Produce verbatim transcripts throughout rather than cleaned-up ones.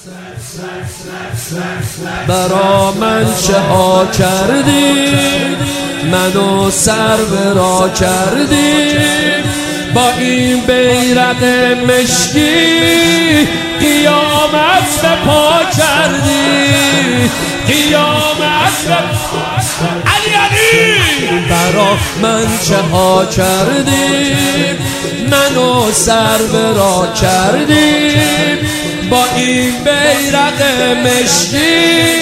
برا من چه ها کردی، منو سر به را کردی، با این بیرق مشکی قیامت به پا کردی، قیامت به علی علی. برا من چه ها کردی، منو سر به را کردی، با این بیرق مشکی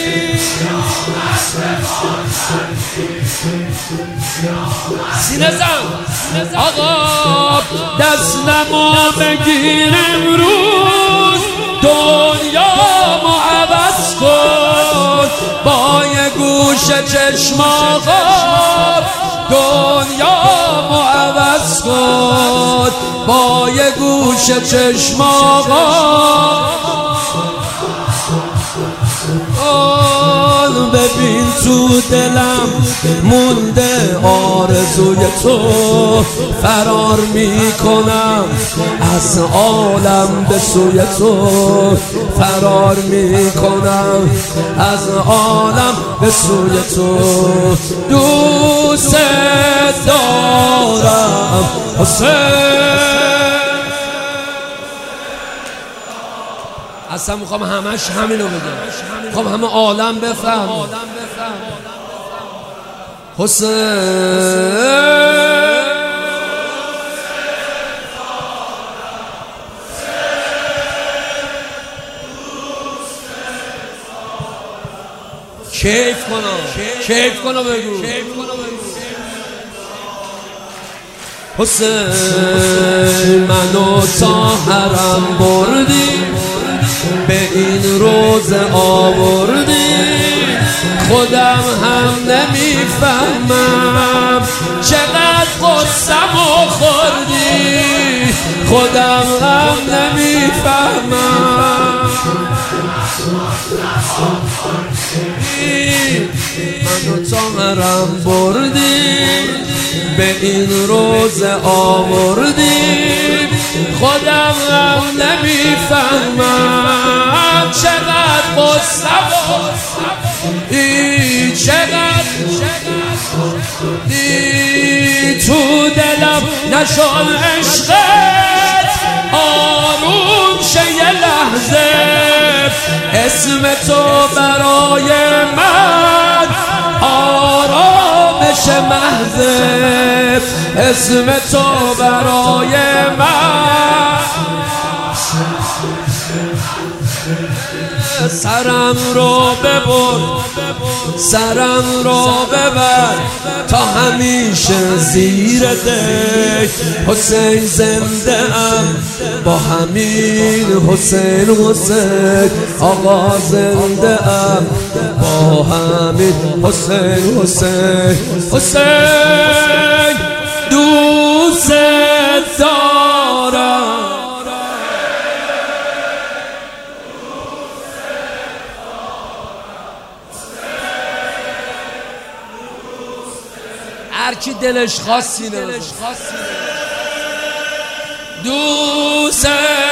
سینه زن. آقا دست نما بگیر امروز، دنیا ما عوض کن با یه گوش چشم. آقا دنیا ما عوض کن با یه گوش چشم. آقا ببین تو دلم مونده آرزوی تو، فرار میکنم از عالم به سوی تو، فرار میکنم از عالم به سوی تو. دوست دارم حسین. اصلا میخوام همش همینو بگم، میخوام همه عالم بفهم حسین. کیف کنم، کیف کنم بگو حسین. منو تا حرم بردی، به این روز آوردی، خودم هم نمیفهمم چقدر قصه‌مو خوردی، خودم هم نمیفهمم. منو تا حرم بردی، به این روز آوردی، خودم هم نمیفهمم چقدر قصه‌مو ای چقدر ای تو دلم نشان عشقت آروم شه یه لحظه، اسم تو برای من آرامش محض، اسم تو برای من. سرم رو ببر، سرم رو ببر تا همیشه زیر دک. حسین زنده ام با همین حسین، حسین آقا زنده ام با همین حسین، حسین حسین. دوست دارم هر کی دلش خواست سینه بزن. دوست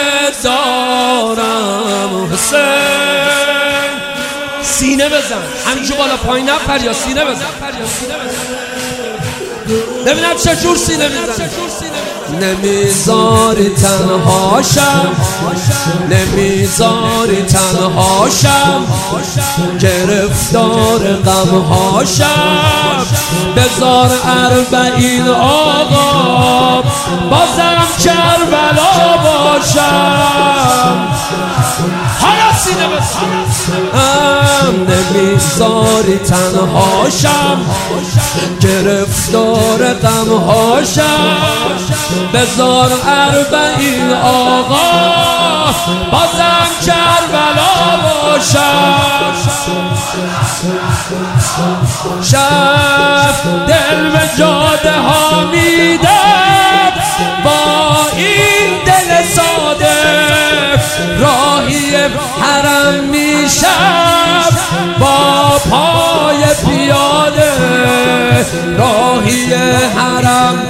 دارم حسین. سینه بزن همینجور بالا پایین نپر یا سینه بزن ببینم چجور سینه میزن. نمیذاری تنهاشم، نمیذاری تنهاشم، گرفتار غمهاشم. بذار اربعین آقا بازم کربلا باشم. حالا سینه بزن. نمیذاری تنهاشم، گرفتار غمهاشم. بذار اربعین آقا بازم کربلا باشم. شب دل به جاده ها میدم با این دل ساده، راهی حرم میشم با پای پیاده، راهی حرم.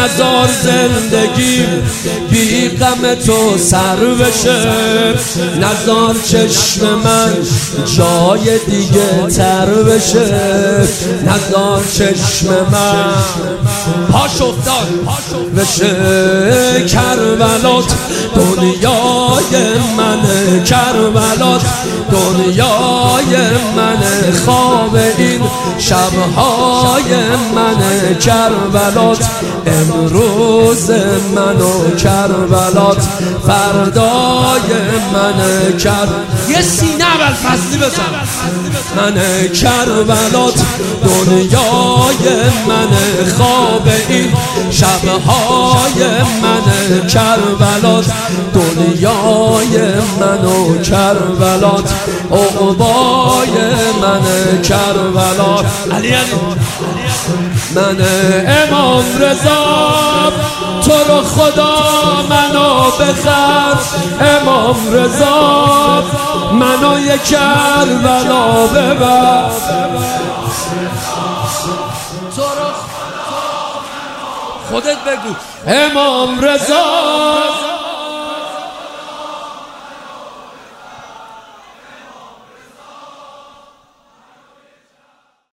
نزار زندگی بی غم تو سر بشه، نزار چشم من جای دیگه تر بشه، نزار چشم من پاش افتاد بشه. کربلات دنیای منه، کربلات دنیای منه، خواب این شبهای منه. کربلات امروز منو، کربلات فردای منه. کر یه سینه اول فصلی بزن منه. کربلات دنیای منه، خواب این شبهای منه. کربلات دنیای منو، کربلات عقبای منه. کربلات علی علی منه. امام رضا تو رو خدا منو بخر، امام رضا منو یک کربلا ببر. خودت بگو امام رضا